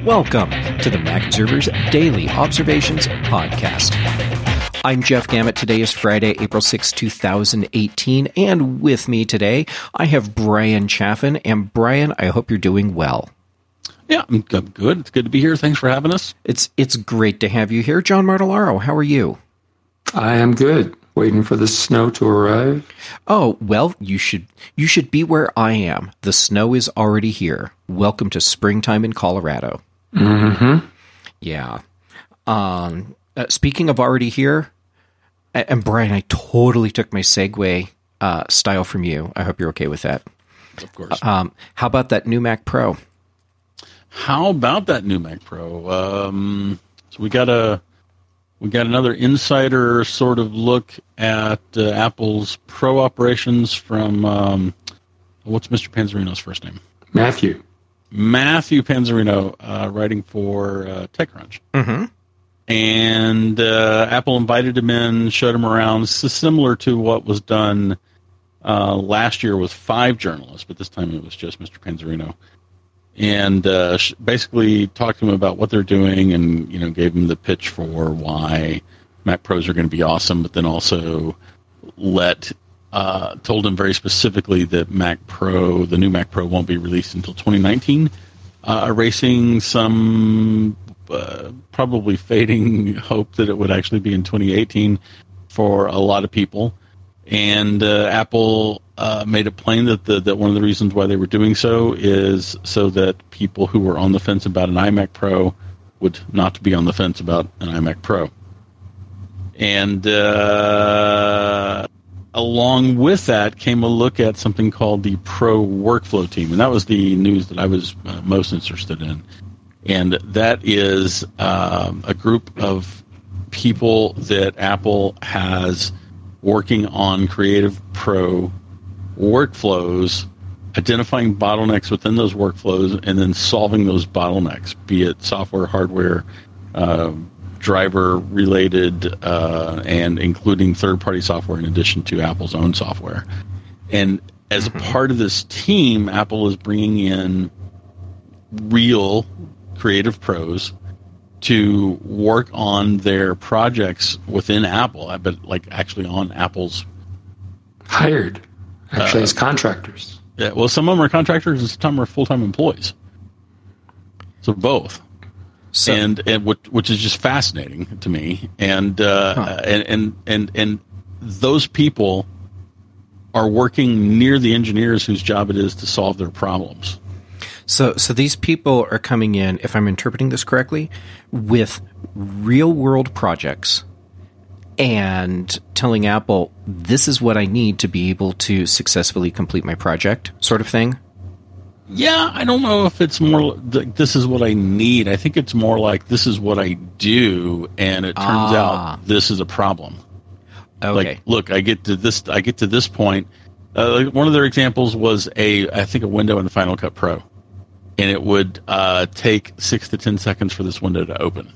Welcome to the Mac Observer's Daily Observations Podcast. I'm Jeff Gamet. Today is Friday, April 6, 2018, and with me today, I have Brian Chaffin. And Brian, I hope you're doing well. Yeah, I'm good. It's good to be here. Thanks for having us. It's great to have you here. John Martellaro, how are you? I am good. Waiting for the snow to arrive. Oh, well, you should be where I am. The snow is already here. Welcome to springtime in Colorado. Mm-hmm. Yeah. Speaking of already here, and Brian, I totally took my segue style from you. I hope you're okay with that. Of course. How about that new Mac Pro? How about that new Mac Pro? So we got another insider sort of look at Apple's Pro operations from what's Mr. Panzerino's first name? Matthew Panzerino, writing for TechCrunch. Mm-hmm. And Apple invited him in, showed him around. This is similar to what was done last year with 5 journalists, but this time it was just Mr. Panzerino. And basically talked to him about what they're doing and, gave him the pitch for why Mac Pros are going to be awesome, but then also told him very specifically that the new Mac Pro won't be released until 2019, erasing some probably fading hope that it would actually be in 2018 for a lot of people. And Apple made it plain that one of the reasons why they were doing so is so that people who were on the fence about an iMac Pro would not be on the fence about an iMac Pro. And along with that came a look at something called the Pro Workflow Team. And that was the news that I was most interested in. And that is a group of people that Apple has working on Creative Pro workflows, identifying bottlenecks within those workflows, and then solving those bottlenecks, be it software, hardware, driver-related, and including third-party software in addition to Apple's own software. And as a part of this team, Apple is bringing in real creative pros to work on their projects within Apple, but actually on Apple's hired, actually as contractors. Yeah, well, some of them are contractors and some are full-time employees. So both, and which is just fascinating to me. And and those people are working near the engineers whose job it is to solve their problems. So these people are coming in, if I'm interpreting this correctly, with real-world projects and telling Apple, this is what I need to be able to successfully complete my project, sort of thing? Yeah, I don't know if it's more this is what I need. I think it's more like this is what I do, and it turns out this is a problem. Okay. Look, I get to this point. One of their examples was I think a window in the Final Cut Pro. And it would take 6 to 10 seconds for this window to open.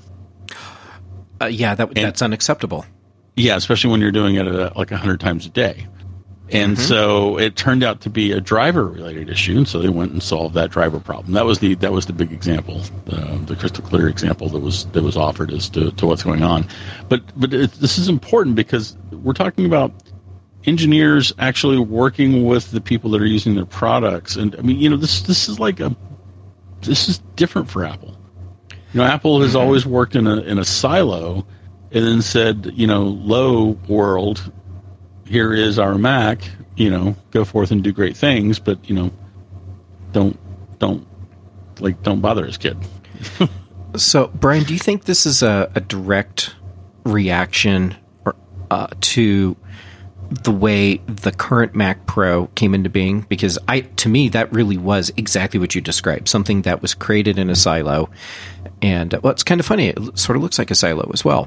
That's unacceptable. Yeah, especially when you're doing it 100 times a day. And so it turned out to be a driver-related issue, and so they went and solved that driver problem. That was the big example, the crystal clear example that was offered as to what's going on. But this is important because we're talking about engineers actually working with the people that are using their products, and I mean, this is different for Apple. Apple has always worked in a silo, and then said, "Lo world, here is our Mac. Go forth and do great things, but don't bother us, kid." So, Brian, do you think this is a direct reaction to the way the current Mac Pro came into being? Because to me, that really was exactly what you described, something that was created in a silo. And, it's kind of funny. It sort of looks like a silo as well.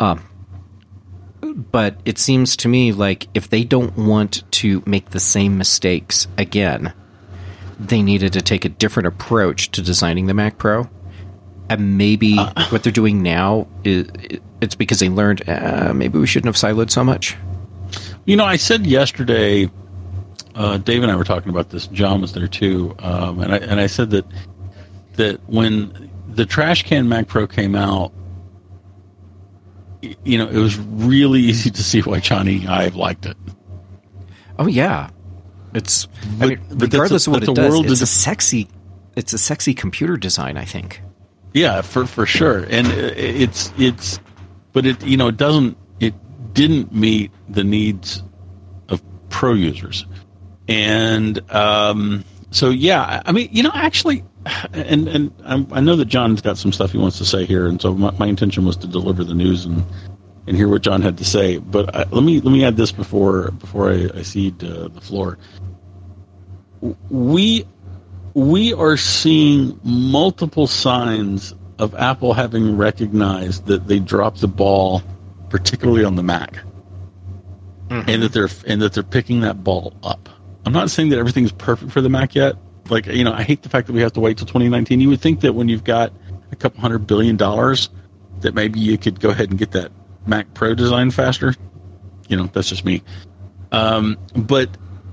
But it seems to me like if they don't want to make the same mistakes again, they needed to take a different approach to designing the Mac Pro. And maybe what they're doing now, it's because they learned, maybe we shouldn't have siloed so much. I said yesterday, Dave and I were talking about this. John was there too, and I said that when the trash can Mac Pro came out, you know, it was really easy to see why Johnny Ive liked it. Oh yeah, regardless of what it does, it's a sexy computer design, I think. Yeah, for sure, and but it didn't meet the needs of pro users, and so yeah, I mean, you know, actually, and I know that John's got some stuff he wants to say here, and so my intention was to deliver the news and hear what John had to say. But let me add this before I cede the floor. We are seeing multiple signs of Apple having recognized that they dropped the ball, particularly on the Mac, and that they're picking that ball up. I'm not saying that everything's perfect for the Mac yet. Like, you know, I hate the fact that we have to wait till 2019. You would think that when you've got a couple $100 billion, that maybe you could go ahead and get that Mac Pro design faster. You know, that's just me. But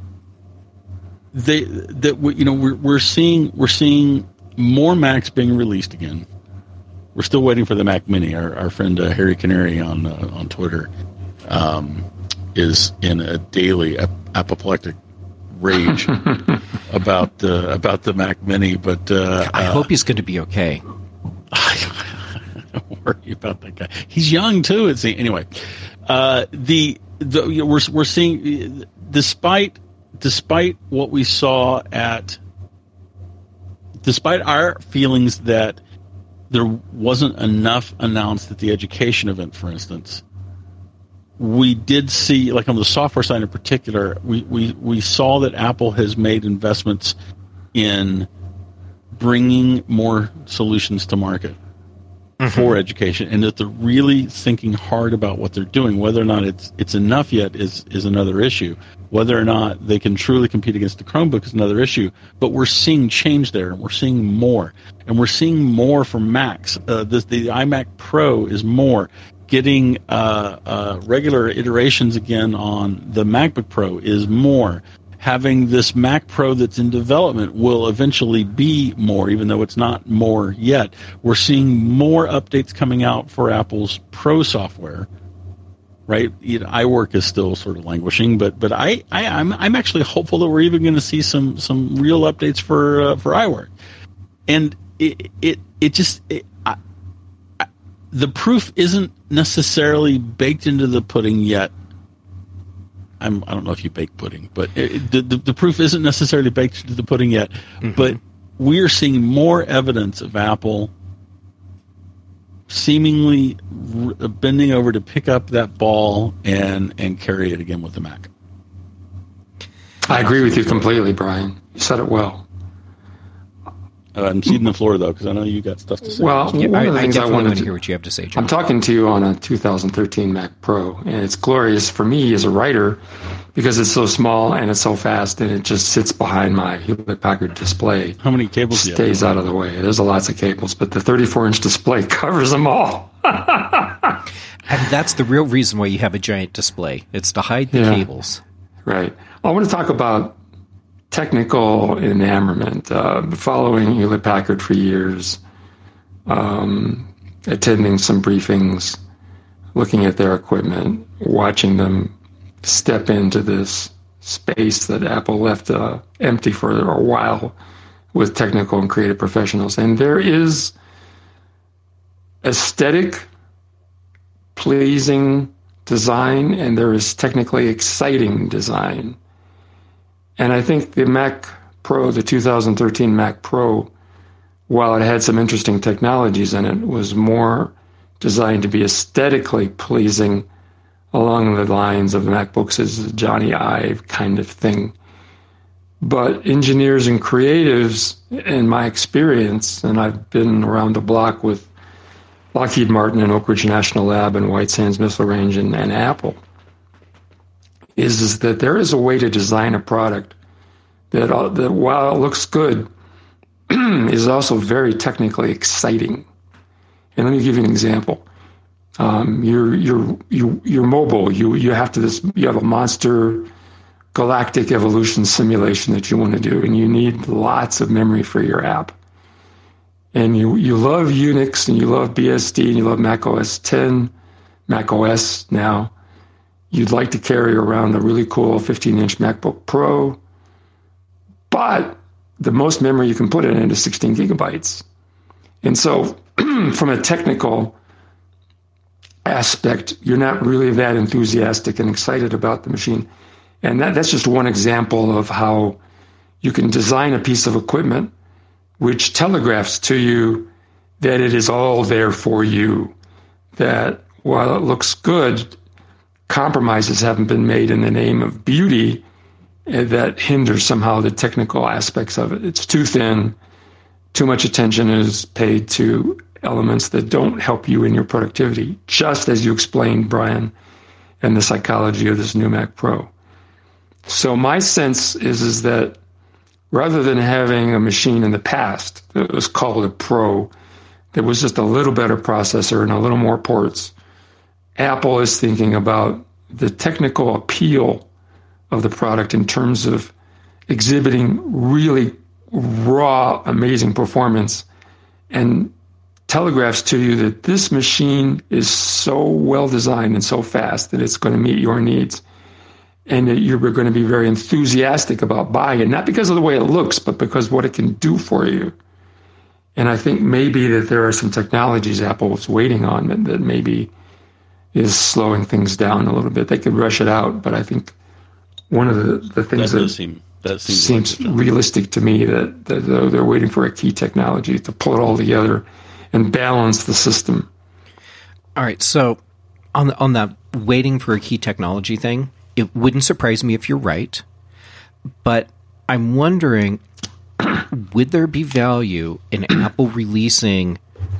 we're seeing more Macs being released again. We're still waiting for the Mac Mini. Our friend Harry Canary on Twitter is in a daily apoplectic rage about the Mac Mini. But I hope he's going to be okay. Don't worry about that guy. He's young too. Anyway. We're seeing, despite what we saw despite our feelings that there wasn't enough announced at the education event, for instance, we did see, like on the software side in particular, we saw that Apple has made investments in bringing more solutions to market for education, and that they're really thinking hard about what they're doing. Whether or not it's enough yet is another issue. Whether or not they can truly compete against the Chromebook is another issue. But we're seeing change there, and we're seeing more. And we're seeing more from Macs. The iMac Pro is more. Getting regular iterations again on the MacBook Pro is more. Having this Mac Pro that's in development will eventually be more, even though it's not more yet. We're seeing more updates coming out for Apple's Pro software, right? iWork is still sort of languishing, but I'm actually hopeful that we're even going to see some real updates for iWork. And the proof isn't necessarily baked into the pudding yet. I don't know if you bake pudding, but the proof isn't necessarily baked into the pudding yet. Mm-hmm. But we are seeing more evidence of Apple seemingly bending over to pick up that ball and carry it again with the Mac. I agree with you completely, Brian. You said it well. I'm ceding the floor, though, because I know you got stuff to say. Well, one of the things I wanted to hear what you have to say, John. I'm talking to you on a 2013 Mac Pro, and it's glorious for me as a writer because it's so small and it's so fast, and it just sits behind my Hewlett-Packard display. How many cables do you have? Stays out of the way. There's lots of cables, but the 34-inch display covers them all. And that's the real reason why you have a giant display. It's to hide the cables. Right. I want to talk about technical enamorment. Following Hewlett-Packard for years, attending some briefings, looking at their equipment, watching them step into this space that Apple left empty for a while with technical and creative professionals. And there is aesthetic, pleasing design, and there is technically exciting design. And I think the Mac Pro, the 2013 Mac Pro, while it had some interesting technologies in it, was more designed to be aesthetically pleasing along the lines of the MacBooks as Johnny Ive kind of thing. But engineers and creatives, in my experience, and I've been around the block with Lockheed Martin and Oak Ridge National Lab and White Sands Missile Range and Apple, is that there is a way to design a product that while it looks good, is also very technically exciting. And let me give you an example. You're mobile. You have a monster galactic evolution simulation that you want to do, and you need lots of memory for your app. and you love Unix and you love BSD and you love Mac OS 10, Mac OS now, you'd like to carry around a really cool 15-inch MacBook Pro, but the most memory you can put in it is 16 gigabytes. And so from a technical aspect, you're not really that enthusiastic and excited about the machine. And that's just one example of how you can design a piece of equipment which telegraphs to you that it is all there for you, that while it looks good, compromises haven't been made in the name of beauty that hinders somehow the technical aspects of it. It's too thin, too much attention is paid to elements that don't help you in your productivity, just as you explained, Brian, and the psychology of this new Mac Pro. So my sense is that rather than having a machine in the past that was called a Pro, that was just a little better processor and a little more ports, Apple is thinking about the technical appeal of the product in terms of exhibiting really raw, amazing performance, and telegraphs to you that this machine is so well designed and so fast that it's going to meet your needs, and that you're going to be very enthusiastic about buying it, not because of the way it looks, but because of what it can do for you. And I think maybe that there are some technologies Apple was waiting on that maybe is slowing things down a little bit. They could rush it out, but I think one of the things that seems realistic to me that they're waiting for a key technology to pull it all together and balance the system. All right, so on that waiting for a key technology thing, it wouldn't surprise me if you're right, but I'm wondering, would there be value in Apple releasing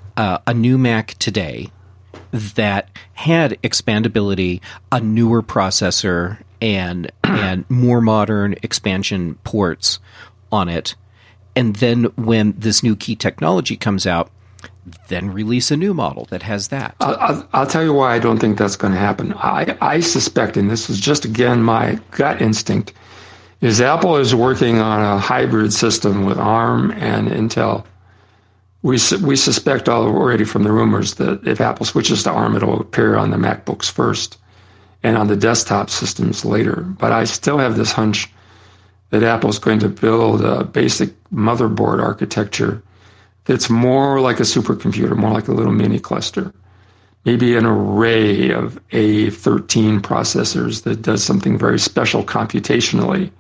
a new Mac today that had expandability, a newer processor, and more modern expansion ports on it, and then when this new key technology comes out, then release a new model that has that? I'll tell you why I don't think that's going to happen. I suspect, and this is just, again, my gut instinct, is Apple is working on a hybrid system with ARM and Intel. We suspect already from the rumors that if Apple switches to ARM, it'll appear on the MacBooks first and on the desktop systems later. But I still have this hunch that Apple's going to build a basic motherboard architecture that's more like a supercomputer, more like a little mini cluster. Maybe an array of A13 processors that does something very special computationally.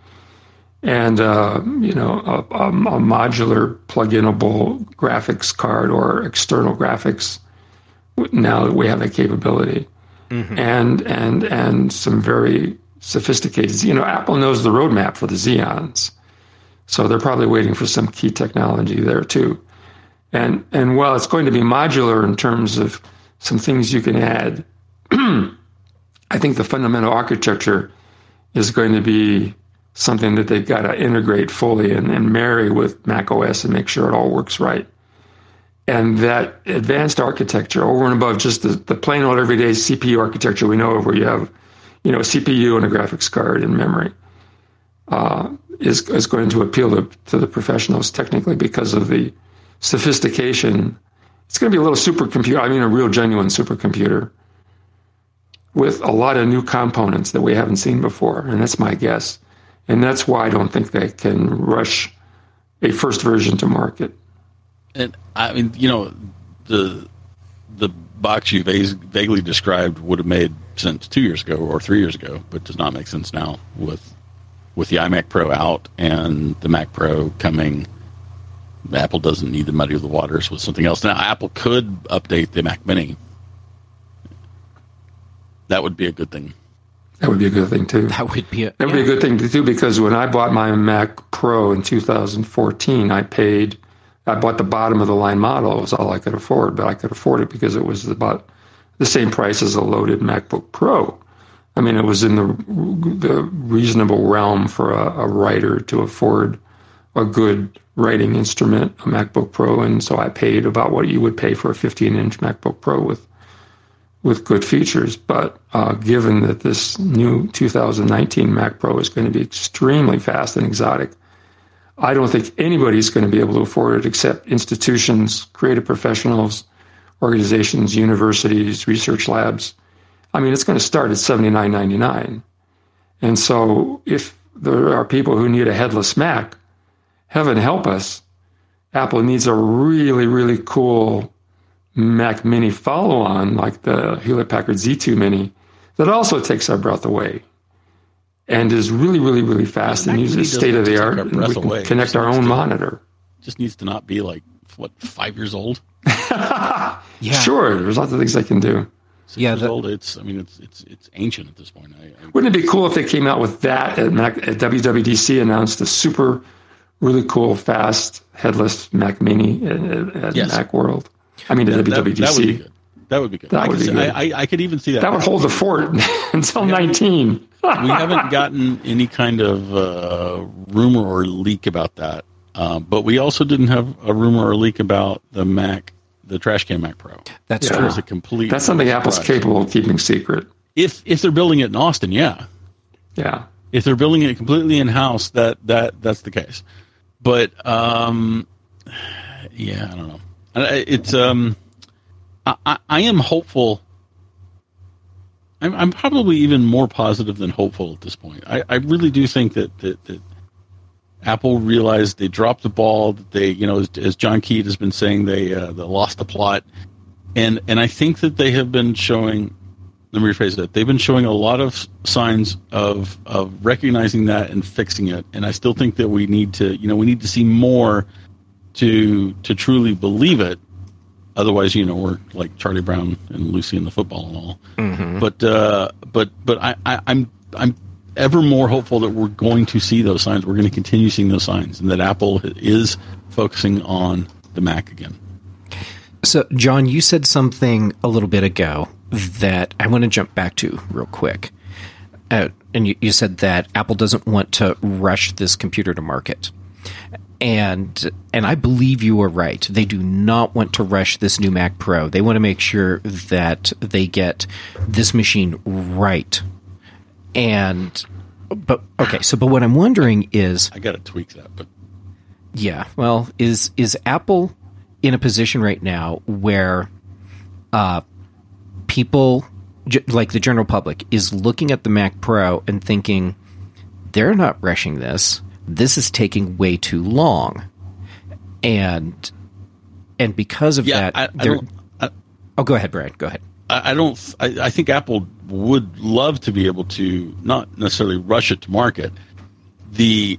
And, a modular plug-inable graphics card or external graphics, now that we have that capability. Mm-hmm. And some very sophisticated, Apple knows the roadmap for the Xeons. So they're probably waiting for some key technology there too. And while it's going to be modular in terms of some things you can add, I think the fundamental architecture is going to be something that they've got to integrate fully and marry with Mac OS and make sure it all works right. And that advanced architecture, over and above just the plain old everyday CPU architecture we know of, where you have, a CPU and a graphics card and memory, is going to appeal to the professionals technically because of the sophistication. It's going to be a little supercomputer, a real genuine supercomputer with a lot of new components that we haven't seen before, and that's my guess. And that's why I don't think they can rush a first version to market. And the box you vaguely described would have made sense 2 years ago or 3 years ago, but does not make sense now with the iMac Pro out and the Mac Pro coming. Apple doesn't need to muddy the waters with something else. Now, Apple could update the Mac Mini. That would be a good thing. That would be a good thing, too. That would be a good thing to do, because when I bought my Mac Pro in 2014, I bought the bottom of the line model. It was all I could afford, but I could afford it because it was about the same price as a loaded MacBook Pro. It was in the reasonable realm for a writer to afford a good writing instrument, a MacBook Pro, and so I paid about what you would pay for a 15-inch MacBook Pro with good features. But given that this new 2019 Mac Pro is going to be extremely fast and exotic, I don't think anybody's going to be able to afford it except institutions, creative professionals, organizations, universities, research labs. I mean, it's going to start at $79.99. And so if there are people who need a headless Mac, heaven help us, Apple needs a really, really cool Mac Mini follow-on like the Hewlett-Packard Z2 Mini that also takes our breath away and is really, really, really fast and uses state-of-the-art, and we can connect our own monitor. Just needs to not be like, 5 years old? Yeah. Sure, there's lots of things they can do. 6 years old. It's ancient at this point. Wouldn't it be cool if they came out with that at WWDC, announced a super, really cool, fast, headless Mac Mini at Macworld? I mean, at WWDC. That would be good. I could even see that. That would hold the fort until 19. We haven't gotten any kind of rumor or leak about that. But we also didn't have a rumor or leak about the Trash Can Mac Pro. That's true. It's a complete. That's something Apple's capable of keeping secret. If they're building it in Austin, yeah. If they're building it completely in house, that's the case. But I don't know. It's I am hopeful. I'm probably even more positive than hopeful at this point. I really do think that Apple realized they dropped the ball. That they, as John Keat has been saying, they lost the plot, and I think that they have been showing. Let me rephrase that. They've been showing a lot of signs of recognizing that and fixing it. And I still think that we need to see more to truly believe it. Otherwise, we're like Charlie Brown and Lucy and the Football and all. Mm-hmm. But I'm ever more hopeful that we're going to see those signs. We're going to continue seeing those signs, and that Apple is focusing on the Mac again. So, John, you said something a little bit ago that I want to jump back to real quick. And you said that Apple doesn't want to rush this computer to market. And I believe you are right. They do not want to rush this new Mac Pro. They want to make sure that they get this machine right. But what I'm wondering is, I got to tweak that, but yeah, well, is Apple in a position right now where people, like the general public, is looking at the Mac Pro and thinking, they're not rushing this. This is taking way too long. And because of that, go ahead, Brad. Go ahead. I think Apple would love to be able to not necessarily rush it to market. The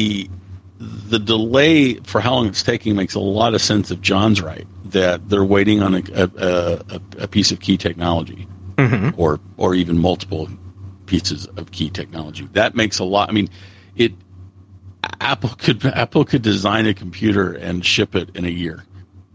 delay for how long it's taking makes a lot of sense if John's right, that they're waiting on a piece of key technology, mm-hmm. or even multiple pieces of key technology. That makes a lot. I mean, Apple could design a computer and ship it in a year.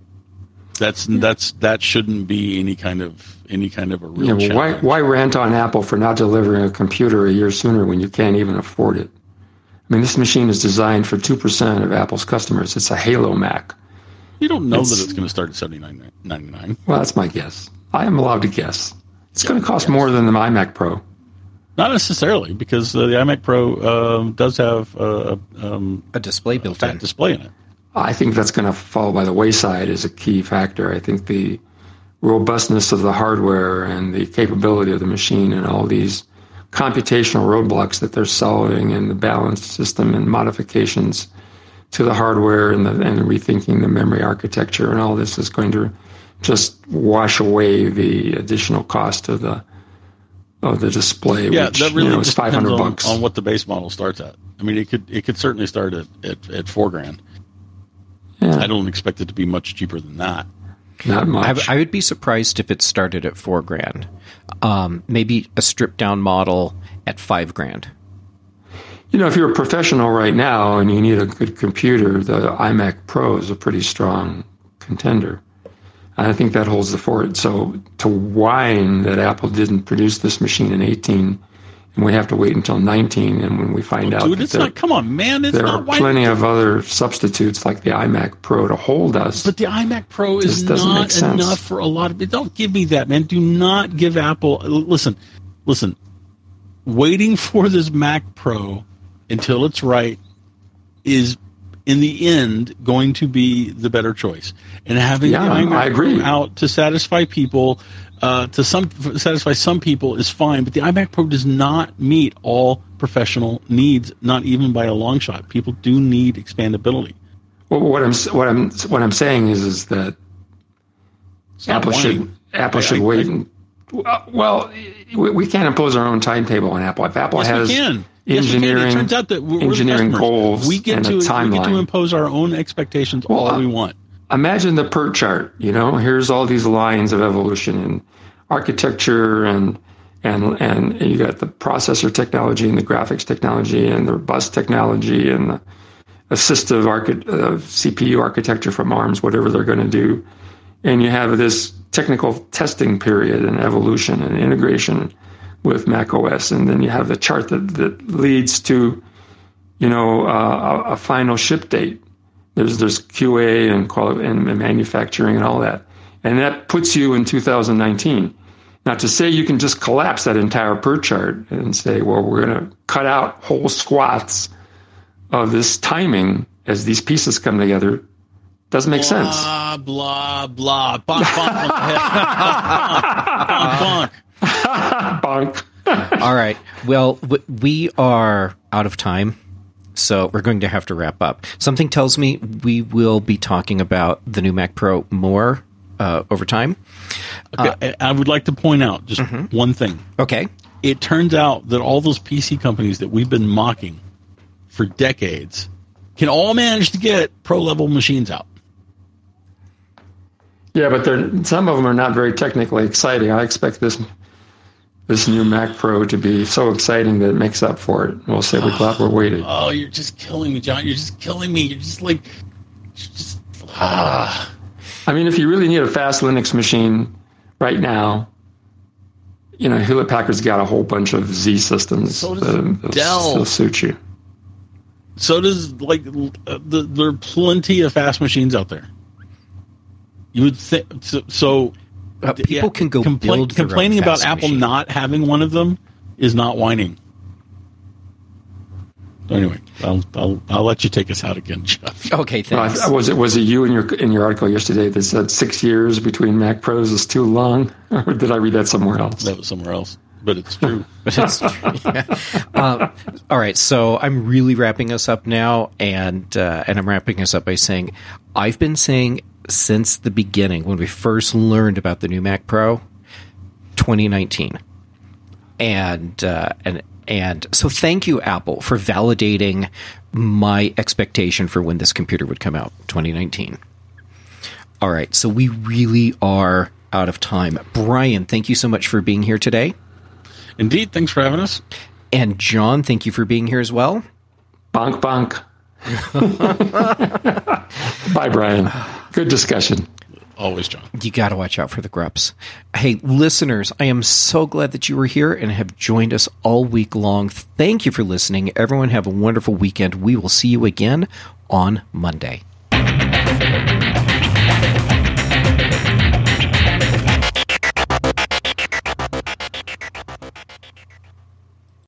That shouldn't be any kind of a real challenge. Why rant on Apple for not delivering a computer a year sooner when you can't even afford it? I mean, this machine is designed for 2% of Apple's customers. It's a Halo Mac. You don't know that it's going to start at $79.99. Well, that's my guess. I am allowed to guess. It's going to cost more than the iMac Pro. Not necessarily, because the iMac Pro does have a display built in. Display in it. I think that's going to fall by the wayside as a key factor. I think the robustness of the hardware and the capability of the machine and all these computational roadblocks that they're solving and the balance system and modifications to the hardware and rethinking the memory architecture and all this is going to just wash away the additional cost of the display, which that really is $500 on what the base model starts at. I mean, it could certainly start at $4,000. Yeah. I don't expect it to be much cheaper than that. Not much. I would be surprised if it started at $4,000. Maybe a stripped down model at $5,000. If you're a professional right now and you need a good computer, the iMac Pro is a pretty strong contender. And I think that holds the fort. So to whine that Apple didn't produce this machine in 18 and we have to wait until 19, and when we find out come on, man, there are plenty of other substitutes like the iMac Pro to hold us. But the iMac Pro is not enough for a lot of it. Don't give me that, man. Do not give Apple. Listen. Waiting for this Mac Pro until it's right is in the end going to be the better choice. And having the iMac Pro out to satisfy people, satisfy some people is fine, but the iMac Pro does not meet all professional needs, not even by a long shot. People do need expandability. Well, what I'm saying is that Apple should wait. Well, we can't impose our own timetable on Apple. If Apple has engineering, it turns out that engineering goals we get to impose our own expectations all we want. Imagine the PERT chart. Here's all these lines of evolution in architecture, and you got the processor technology and the graphics technology and the bus technology and the assistive CPU architecture from ARMS, whatever they're going to do. And you have this technical testing period and evolution and integration with Mac OS. And then you have the chart that leads to, a final ship date. There's QA and manufacturing and all that. And that puts you in 2019. Now, to say you can just collapse that entire PERT chart and say, well, we're going to cut out whole swaths of this timing as these pieces come together doesn't make sense. Blah, blah. Bonk, bonk. Bonk, bonk. Bonk. All right. Well, we are out of time, so we're going to have to wrap up. Something tells me we will be talking about the new Mac Pro more over time. Okay, I would like to point out just one thing. Okay. It turns out that all those PC companies that we've been mocking for decades can all manage to get pro-level machines out. Yeah, but some of them are not very technically exciting. I expect this new Mac Pro to be so exciting that it makes up for it. We'll say we're glad we're waited. Oh, you're just killing me, John. You're just killing me. You're just like... I mean, if you really need a fast Linux machine right now, Hewlett-Packard's got a whole bunch of Z systems. So does Dell. They'll suit you. So does, there are plenty of fast machines out there. You would think so. People can go build their complaining own about fast Apple machine. not having one of them is not whining. Anyway, I'll let you take us out again, Jeff. Okay, thanks. Was it you in your article yesterday that said 6 years between Mac Pros is too long, or did I read that somewhere else? That was somewhere else, but it's true. It's true. Yeah. All right, so I'm really wrapping us up now, and I'm wrapping us up by saying I've been saying since the beginning, when we first learned about the new Mac Pro, 2019. And so thank you, Apple, for validating my expectation for when this computer would come out, 2019. All right, so we really are out of time. Brian, thank you so much for being here today. Indeed, thanks for having us. And John, thank you for being here as well. Bonk, bonk. Bye, Brian. Good discussion. Always, John. You got to watch out for the grups. Hey, listeners, I am so glad that you were here and have joined us all week long. Thank you for listening. Everyone have a wonderful weekend. We will see you again on Monday.